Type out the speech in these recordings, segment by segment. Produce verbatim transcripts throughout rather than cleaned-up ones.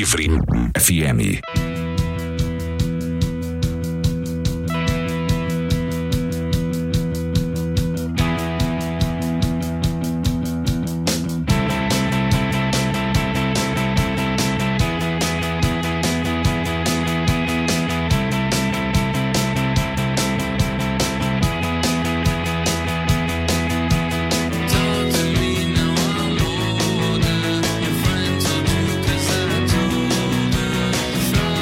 Livre F M. From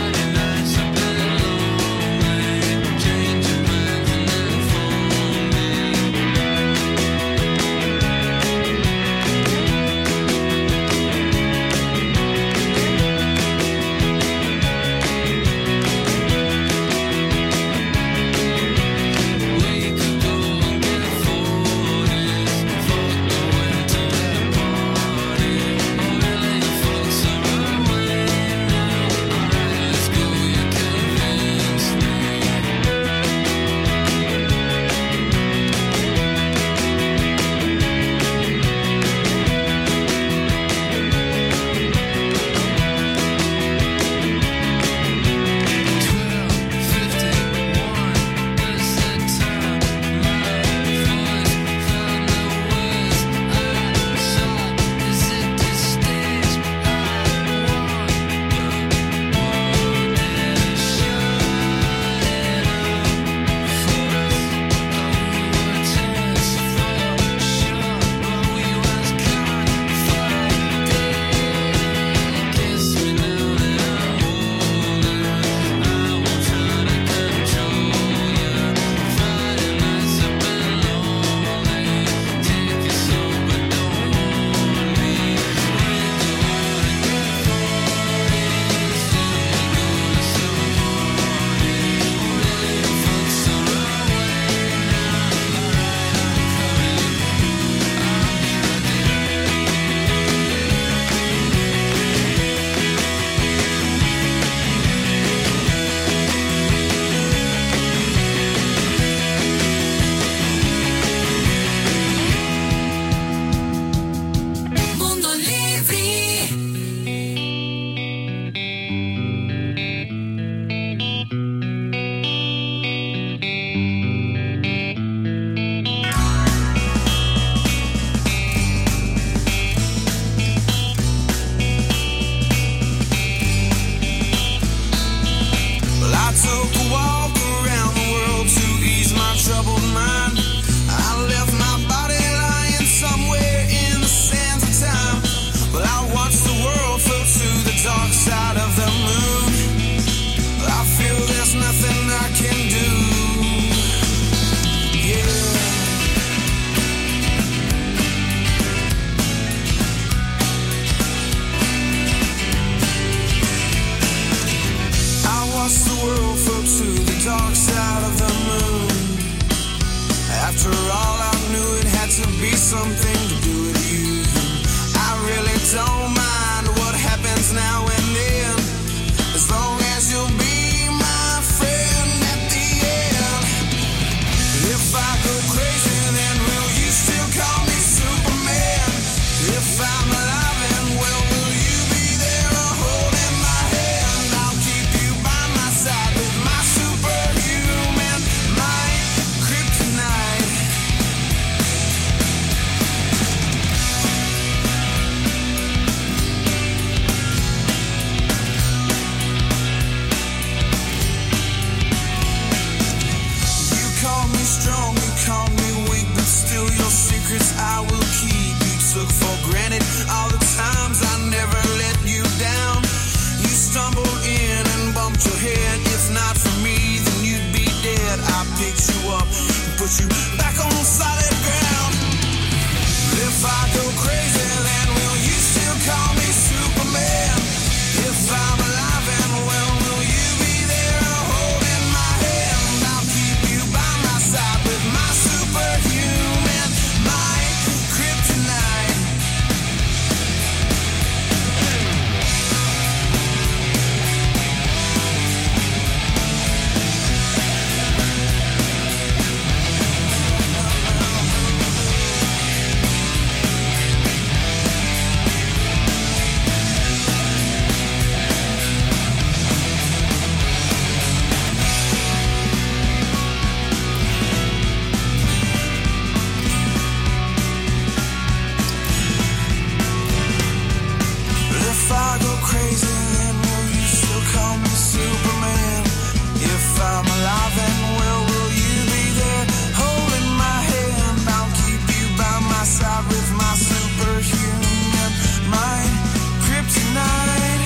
crazy, then will you still call me Superman? If I'm alive and well, will you be there holding my hand? I'll keep you by my side with my superhuman mind. Kryptonite,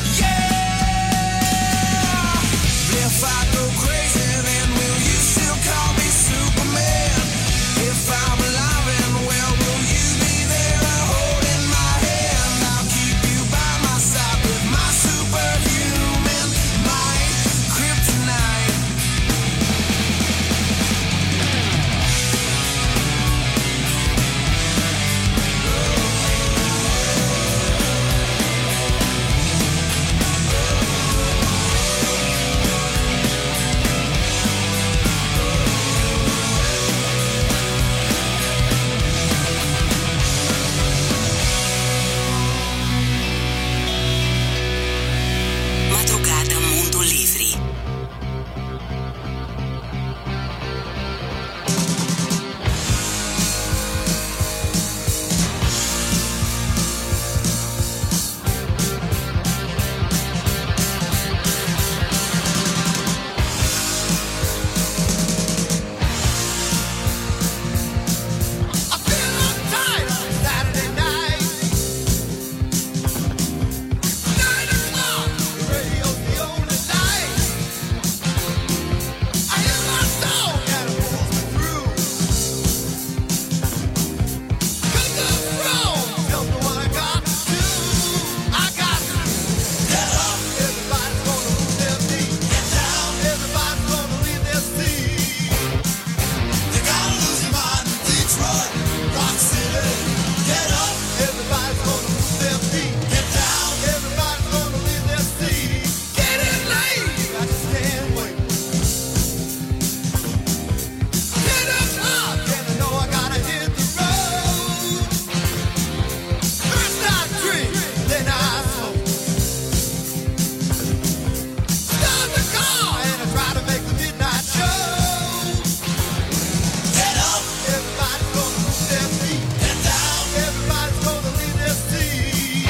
yeah! If I go crazy, then will you still call me Superman? If I'm alive and well, will you be there holding my hand? I'll keep you by my side with my superhuman mind. Kryptonite. Madrugada Mundo Livre. I feel uptight on Saturday night. Nine o'clock, the radio's the only light. I hear my song and it pulls me through. Could go wrong, tell me what I got to do. I got to get up. Everybody's gonna move their feet. Get down. Everybody's gonna leave their seat. You gotta lose your mind in Detroit, Rock City. Get up. Everybody's gonna move their feet. Get down. Everybody's gonna leave their seat. Get in late. I just can't wait. Ten o'clock, and I know I gotta hit the road. First I drink, then I smoke. Start the car, and I try to make the midnight show. Get up. Everybody's gonna move their feet. Get down. Everybody's gonna leave their seat.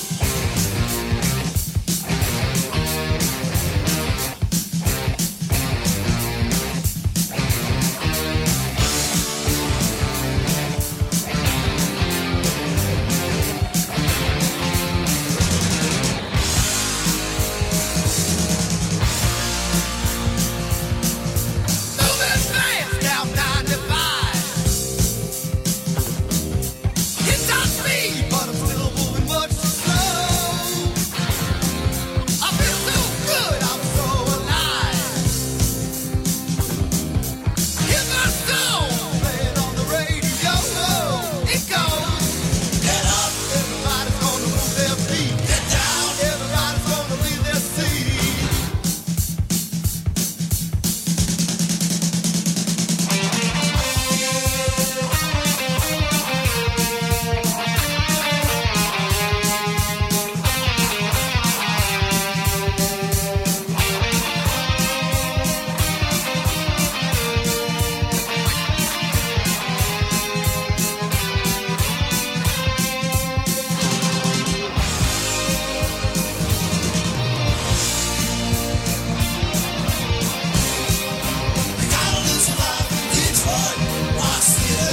Moving fast down ninety-five. Hit top speed, but I'm still moving much too slow. I feel so good, I'm so alive. Hear my song playing on the radio. It goes, get up. Everybody's gonna move their feet. Get down. Everybody's gonna leave their seat. You gotta lose your mind in Detroit, Rock City.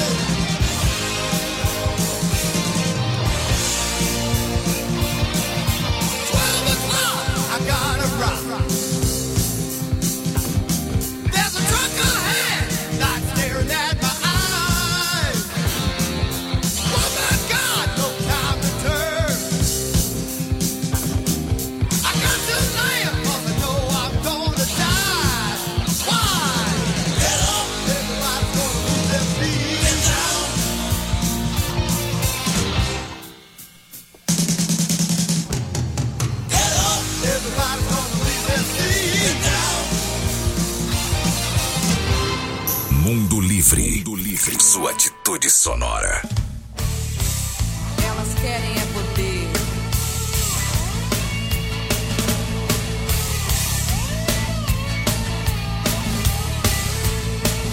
Twelve o'clock, I gotta rock. There's a truck ahead, not staring at my eyes. Oh my God, no time to turn. I got to land, 'cause I know I'm gonna die. Why? Get up. Everybody's gonna move their feet. Get down. Get up. Everybody's gonna leave their seat. Get down. Mundo Livre. Mundo Livre. Sua atitude sonora. Elas querem é poder.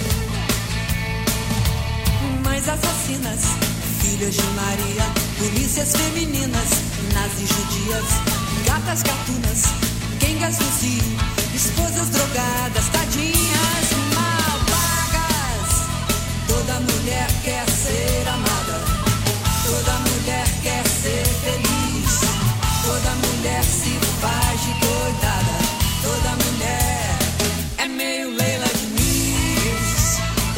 Mães assassinas, filhas de Maria, polícia Milícias femininas, nazis judias, gatas gatunas, quengas no cio, esposas drogadas, tadinhas mal pagas. Toda mulher quer ser amada, toda mulher quer ser feliz, toda mulher se faz de coitada, toda mulher é meio Leila Diniz.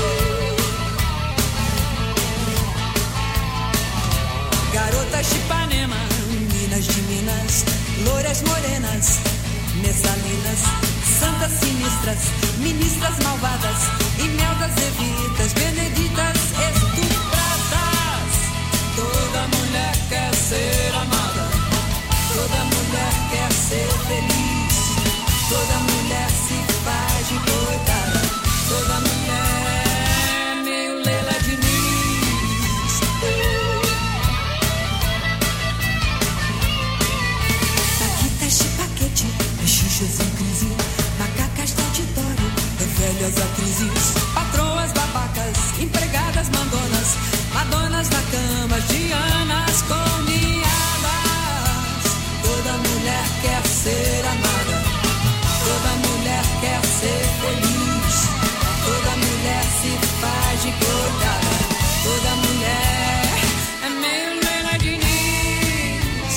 Garotas de Ipanema, minas de Minas, louras morenas, messalinas, santas sinistras, ministras malvadas, imeldas evitas, beneditas estupradas. Toda mulher quer ser amada, toda mulher quer ser feliz, toda mulher se faz de coitada, toda mulher é meio Leila Diniz. Paquitas de paquete, xuxas em crise, macacas de auditório, velhas atrizes, patroas babacas, empregadas mandonas, madonas na cama, dianas com miadas. Toda mulher quer ser amada, toda mulher quer ser feliz, toda mulher se faz de coitada, toda mulher é meio Leila Diniz.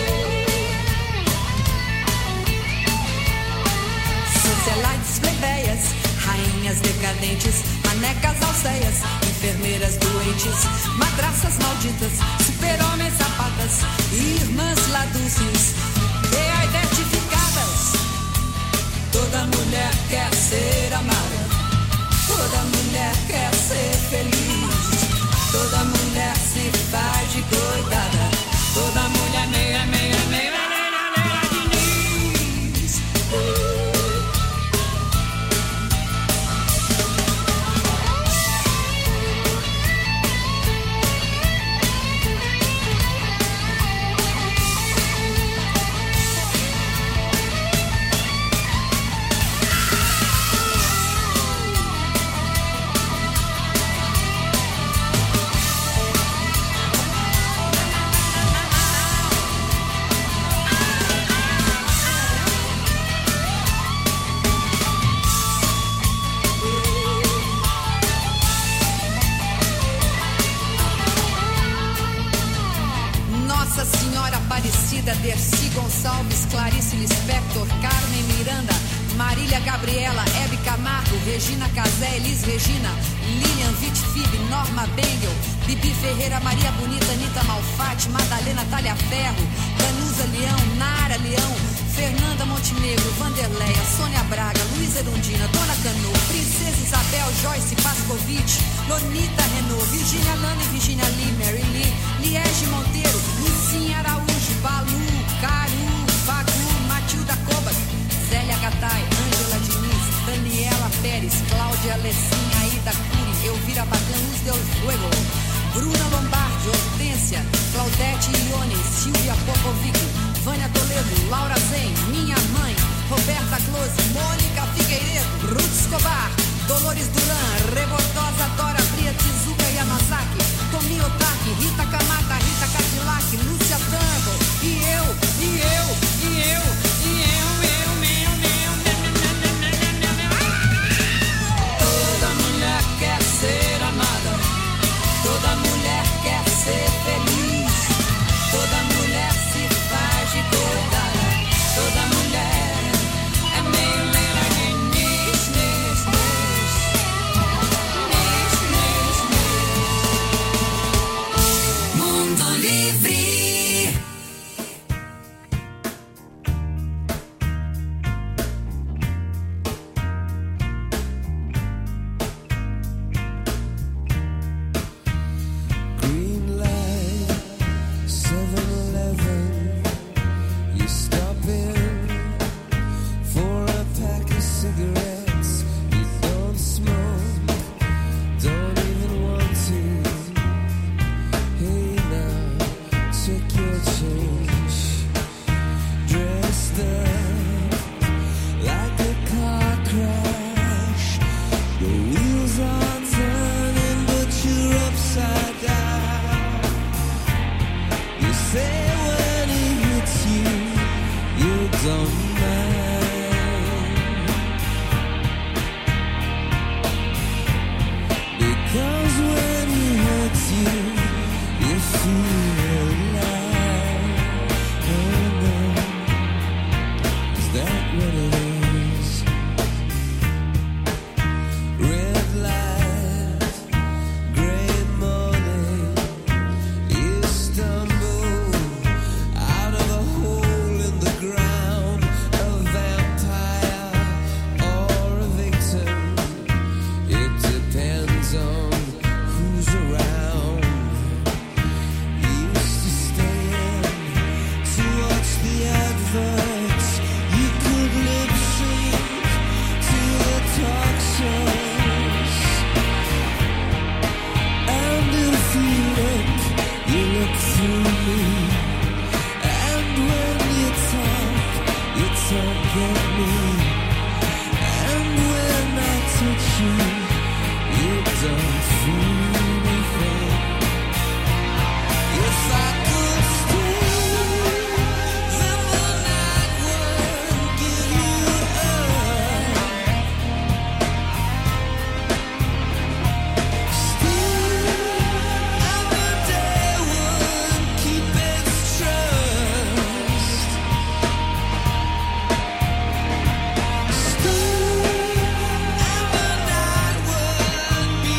Socialites plebeias, rainhas decadentes, manecas alceias, enfermeiras doentes, madraças malditas, super-homens sapatas, irmãs ladúcias, identificadas. Toda mulher quer ser amada, toda mulher quer ser feliz, toda mulher se faz de coitada, toda mulher meia, meia, meia, meia, meia Diniz. Nossa Senhora Aparecida, Dercy Gonçalves, Clarice Lispector, Carmen Miranda, Marília Gabriela, Hebe Camargo, Regina Casé, Elis Regina, Lilian Vitfib, Norma Bengel, Bibi Ferreira, Maria Bonita, Anitta Malfatti, Madalena Talha Ferro, Danusa Leão, Nara Leão, Fernanda Montenegro, Vanderleia, Sônia Braga, Luísa Erundina, Dona Cano, Princesa Isabel, Joyce Pascovitch, Lonita Renault, Virginia Lana e Virginia Lee, Mary Lee, Liege Monteiro, Lucinha Araújo, Balu, Caru, Bagu, Matilda Cobas, Zélia Gattai, Ângela Diniz, Daniela Pérez, Cláudia Alessinha, Aida Cury, Elvira Bagan, Luz Del Fuego, Bruna Lombardi, Hortência, Claudete Ione, Silvia Popovic, Vânia Toledo, Laura Zen, Minha Mãe, Roberta Close, Mônica Figueiredo, Ruth Escobar, Dolores Duran, Rebordosa, Dora, Bria, Tizuka Yamazaki, Tomi Otaki, Rita Kamata, Rita Cadillac, Lúcia Tango, e eu, e eu, e eu, e eu, eu, meu, meu, meu, meu, meu, meu, meu, meu. Toda mulher quer ser amada, toda mulher quer ser feliz, toda mulher se faz de coitada, toda mulher é meio Leila Diniz, nis, nis, nis, nis, nis. Mundo Livre. Green light, seven eleven. You stop in for a pack of cigarettes. You don't smoke, don't even want to. Hey now, check your change. Dressed up like a car crash. The wheels are turning, but you're upside down. You don't mind, because when he hurts you, you feel alive. Oh no, is that what it is? Red light, gray morning, you stumble out of a hole in the ground, a vampire or a victim. It depends on who's around. You used to stand to watch the adverts. You could lip sync to the talk shows. And if you look, you look through me. And when you talk, you talk at me. And when I touch you, you don't feel anything. If I could stay, then the night would give you up. Stay, and the day would keep its trust. Stay, and the night would be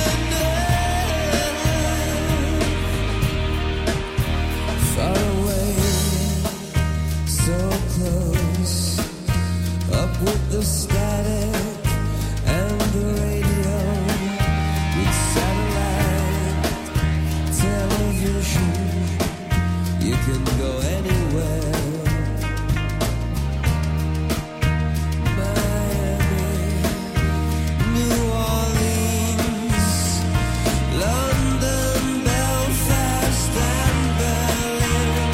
enough. Far away, so close, up with the static and the radio, with satellite television, you can go anywhere. Miami, New Orleans, London, Belfast and Berlin.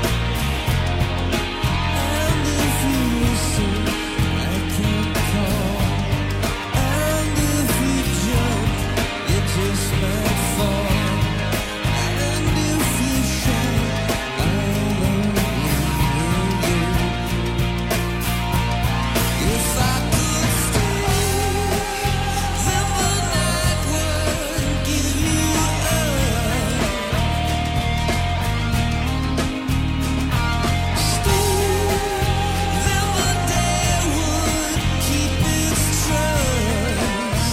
And if you listen, I can call. And if you jump, you just might fall. And if you shout, I'll only hear you. If I could stay, then the night would give you up. Stay, then the day would keep its trust.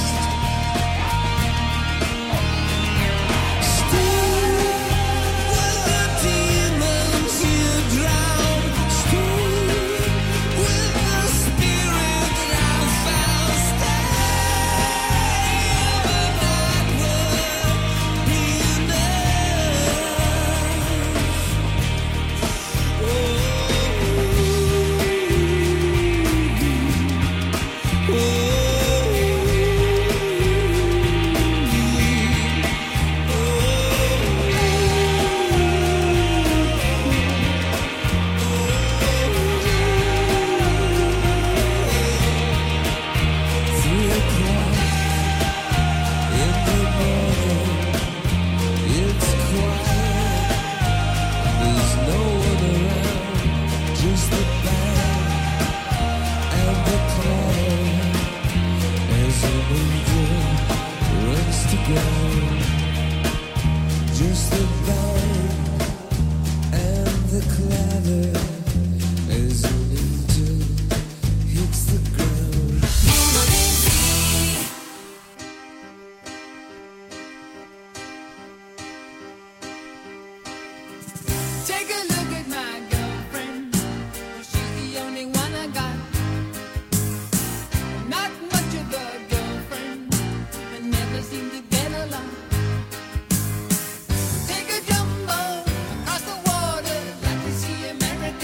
Stay with the demons you drown. Stay with the spirit that I found. Stay, the night would be three o'clock in the morning. It's quiet. There's no one around, just the band and the cloud as an angel runs to ground. Just the band and the clatter as an angel hits the ground. Take a look at my girlfriend. She's the only one I got. Not much of a girlfriend, but never seem to get along. Take a jumbo across the water, like to see America.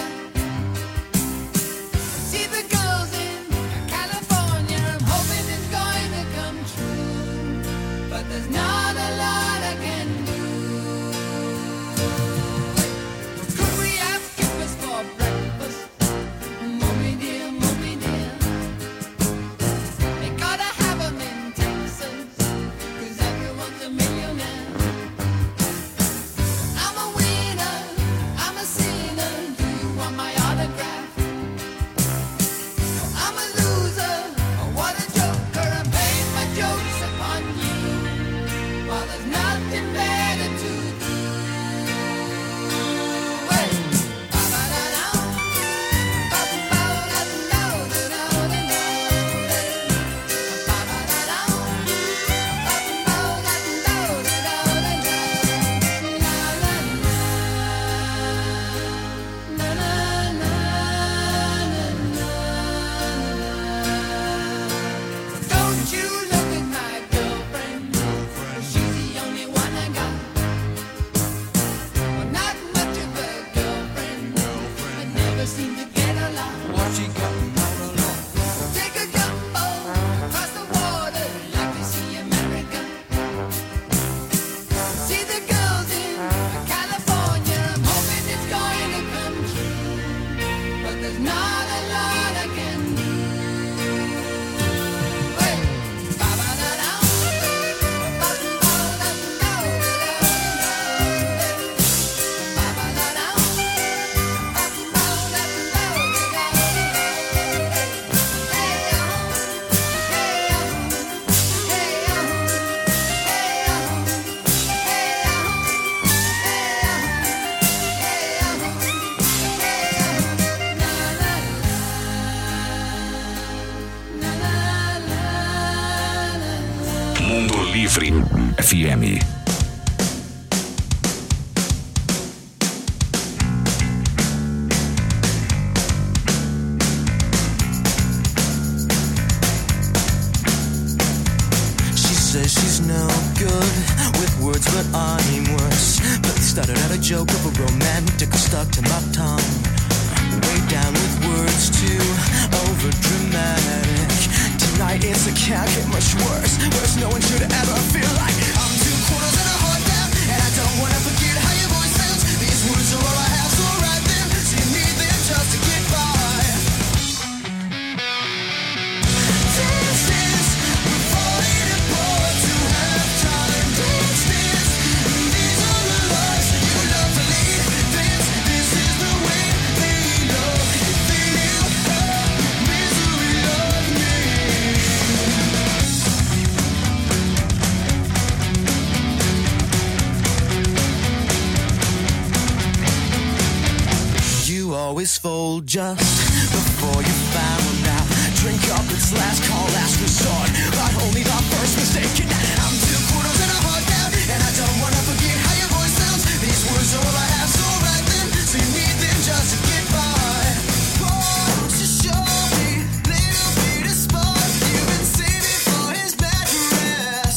Livre F M. Says she's no good with words, but I'm worse. But started out a joke of a romantic stuck to my tongue. Way down with words too over dramatic. Tonight it's a can't get much worse. Worse, no one should ever feel like I'm two quarters and a heart down, and I don't wanna forget how your voice sounds. These words are all I have, so write them. So you need them just to get by. Dance, dance, we're falling apart to have time. Dance, dance, these are the lives you love to lead. Dance, this is the way they love. If they knew how misery loved me. You always fold just before you found out. Drink up, it's last call, last resort, but only the first mistake. And I'm two quarters and a heart down, and I don't wanna forget how your voice sounds. These words are all I have, so write them. So you need them just to get by. Won't you show me little bit of spark you've been saving for his bad dress?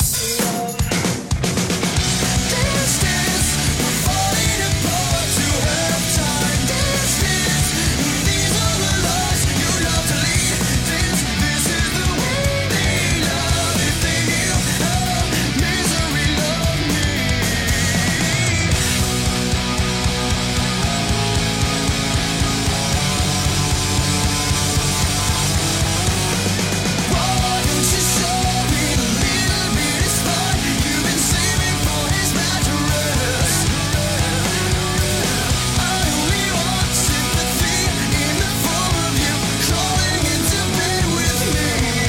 Dance, dance, we're falling apart to have time. Dance, dance, these are the lives you love to lead. Dance, this is the way they love. If they knew how misery loved me. Why don't you show me the little bit of spark you've been saving for his mattress? I only want sympathy in the form of you crawling into bed with me.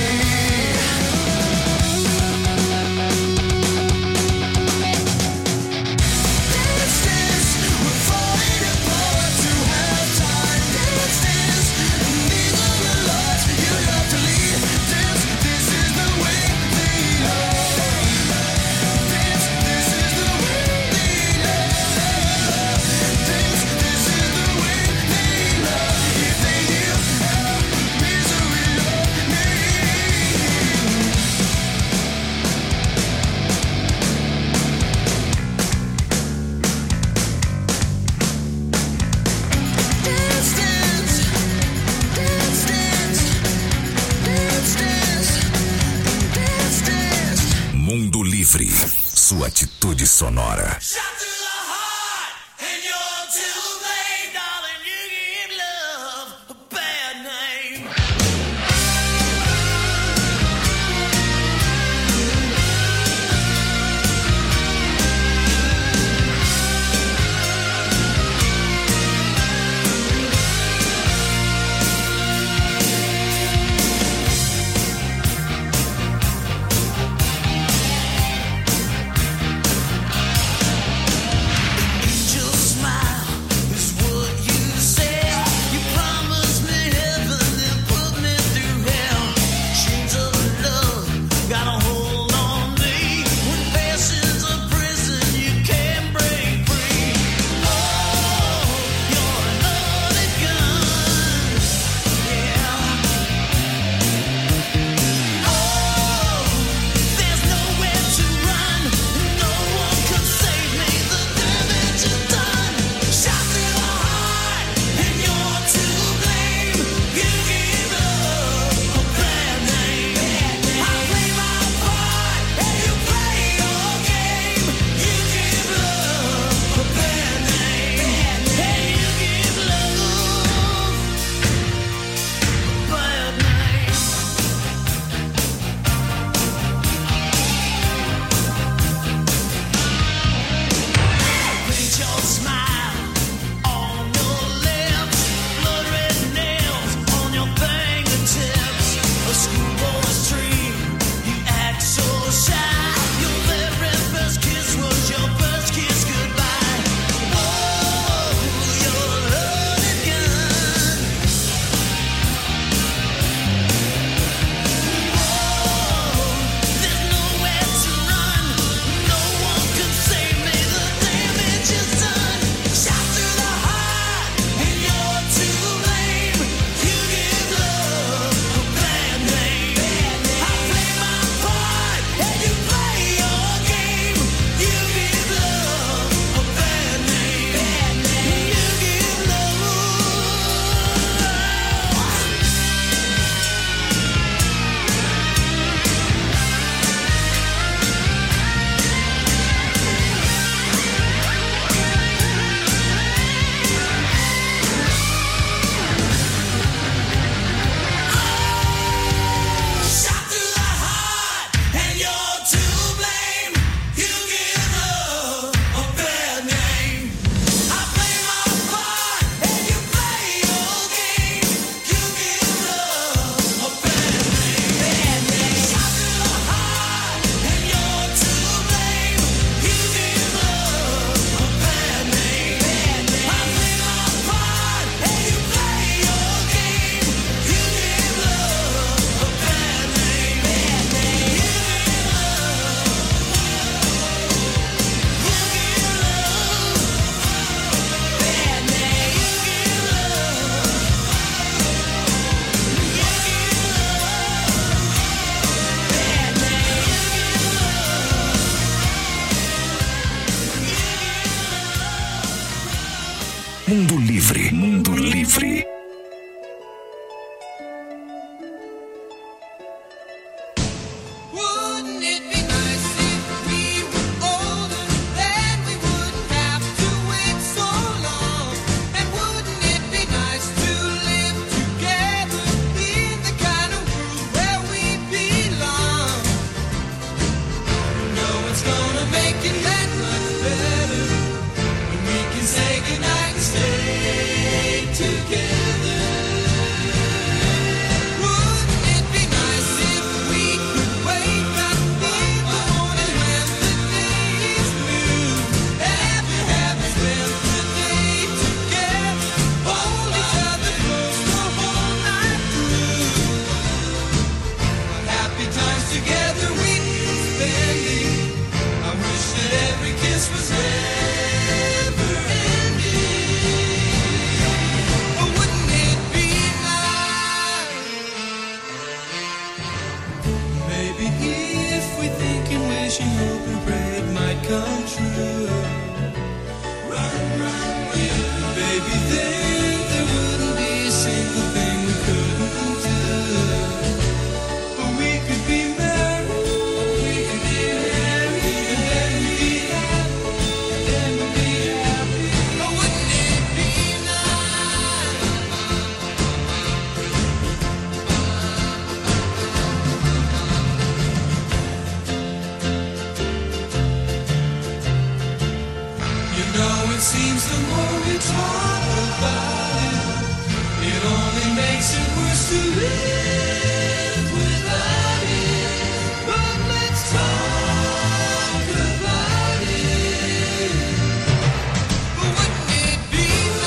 Dance, dance, we're falling apart to have time. Dance, dance, these are the lives you love to lead. Dance, this is the way they love. Dance, this is the way they love. Dance, this is the way they love. If they knew how misery loved me. Dance, dance, dance, dance, dance, dance, dance, dance. Mundo Livre, sua atitude sonora. Shot to the heart, and you're too late, darling. You give love a bad name. Livre. Mundo Livre. Wouldn't it be nice if we were older, then we wouldn't have to wait so long? And wouldn't it be nice to live together in the kind of world where we belong? No one's gonna make it that much better when we can say goodnight and stay together. Wouldn't it be nice if we could wake up in the morning when the day is new? Happy, happy, spend the day together, hold each other close the whole night through. Happy times together we've been spending. I wish that every kiss was never ending. Oh, wouldn't it be nice? Maybe if we think and wish and hope and pray it might come true. Run, run, you. Baby, then there wouldn't be a single thing we couldn't do. But we could be married, we could be married, and then we'd be happy, and then we'd be happy. Oh, wouldn't it be nice? You know, it seems the more we talk about it, it only makes it worse to live without it. But let's talk about it. But wouldn't it be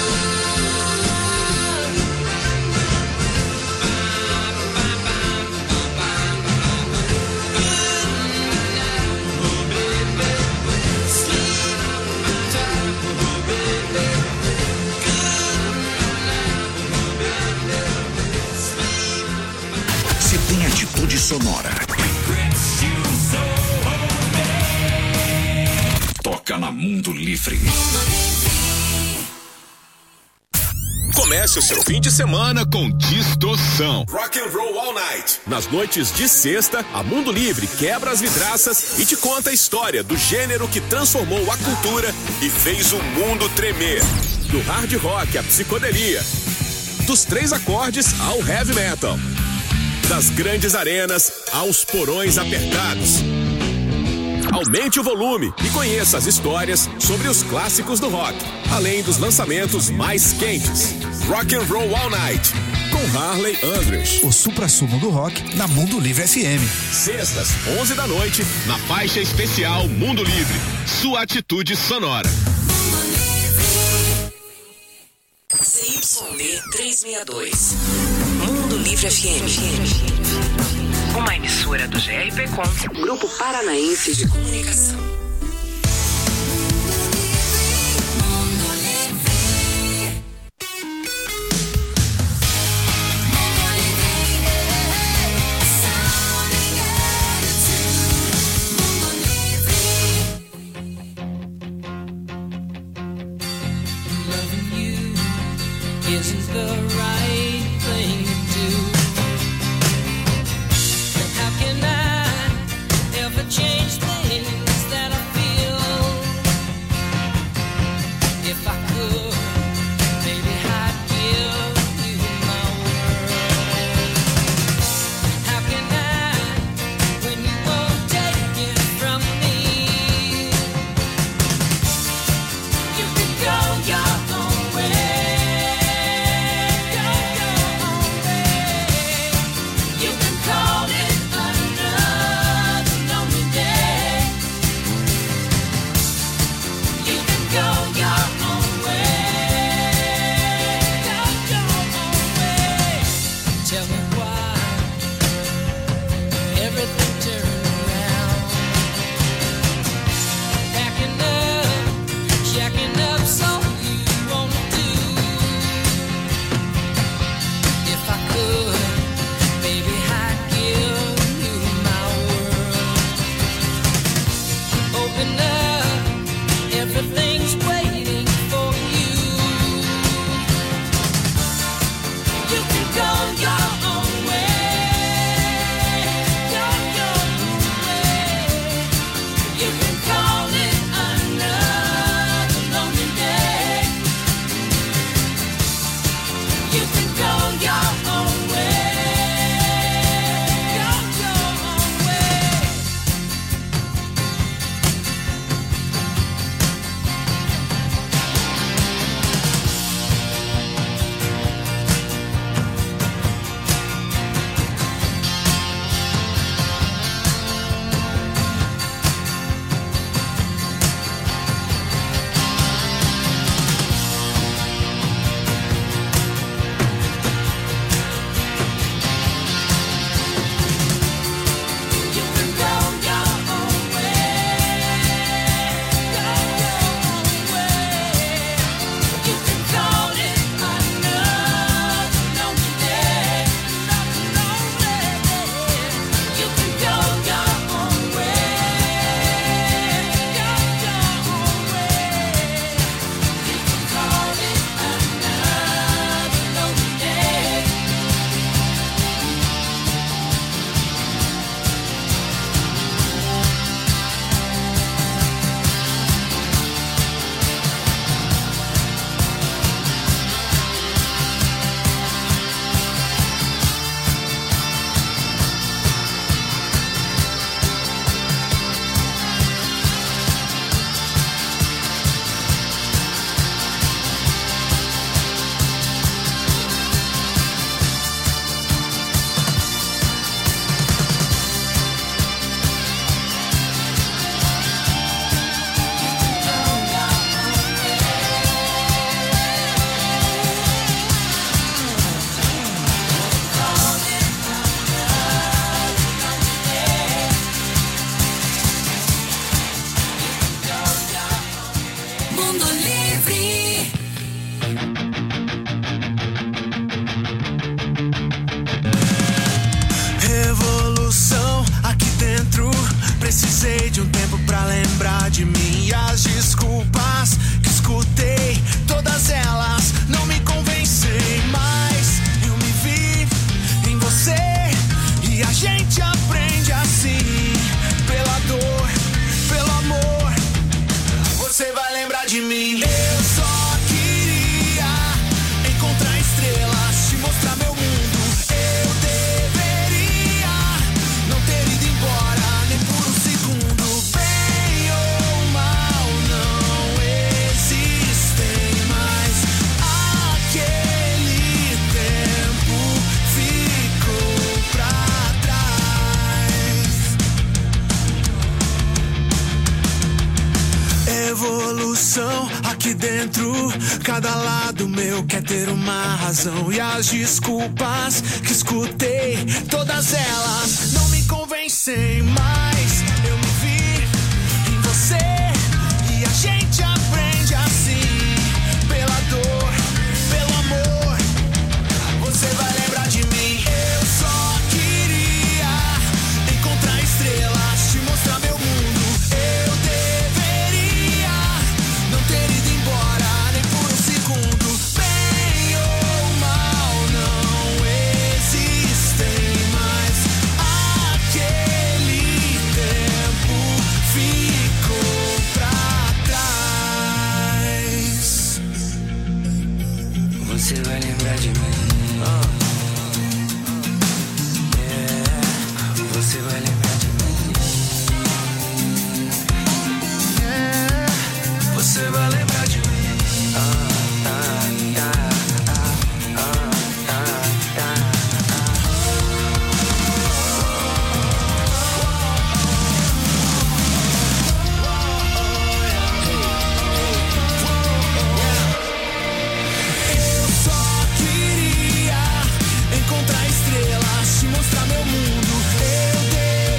Se tem atitude sonora, toca na Mundo Livre. Comece o seu fim de semana com Distorção. Rock and Roll All Night. Nas noites de sexta, a Mundo Livre quebra as vidraças e te conta a história do gênero que transformou a cultura e fez o mundo tremer. Do hard rock à psicodelia, dos três acordes ao heavy metal, das grandes arenas aos porões apertados. Aumente o volume e conheça as histórias sobre os clássicos do rock, além dos lançamentos mais quentes. Rock and Roll All Night, com Harley Andrews. O suprassumo do rock na Mundo Livre F M. Sextas, onze da noite, na faixa especial Mundo Livre. Sua atitude sonora. C Y D trezentos e sessenta e dois. Mundo Livre F M. Uma emissora do G R P Com, Grupo Paranaense de Comunicação. Isn't the right thing to do? And how can I ever change things that I feel? If I could, maybe I'd give you my world. How can I, when you won't take it from me? You can go your own way. dentro, cada lado meu quer ter uma razão. E as desculpas que escutei, todas elas não me convencem mais. Eu me vi em você e a gente aprende assim, pela dor, pelo amor. Você vai lembrar de mim. Eu só queria encontrar estrelas, te mostrar meu mundo. Eu deveria não ter ido embora nem por um segundo. Bem ou mal não existem mais. Aquele tempo ficou pra trás. Você vai lembrar de mim. Você vai lembrar de mim. Você vai lembrar de mim. Ah, ah, ah, ah, ah, ah, ah. Eu só queria encontrar estrelas, te mostrar meu mundo. Eu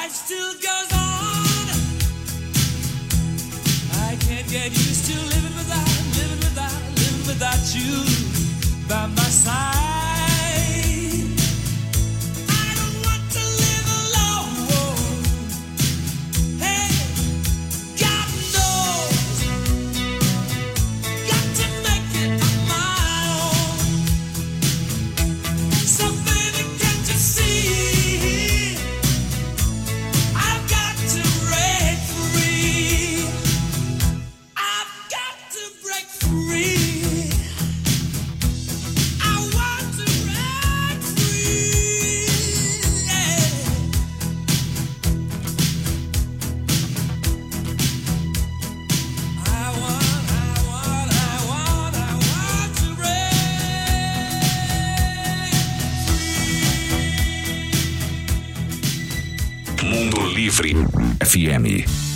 life still goes on. I can't get used to living without, living without, living without you by my side. I don't want to live alone. Hey, God knows, got to make it on my own. So baby, can't you see? I've got to break free. I've got to break free. I want to break free. Yeah. I want, I want, I want, I want to break free. Mundo Livre F M.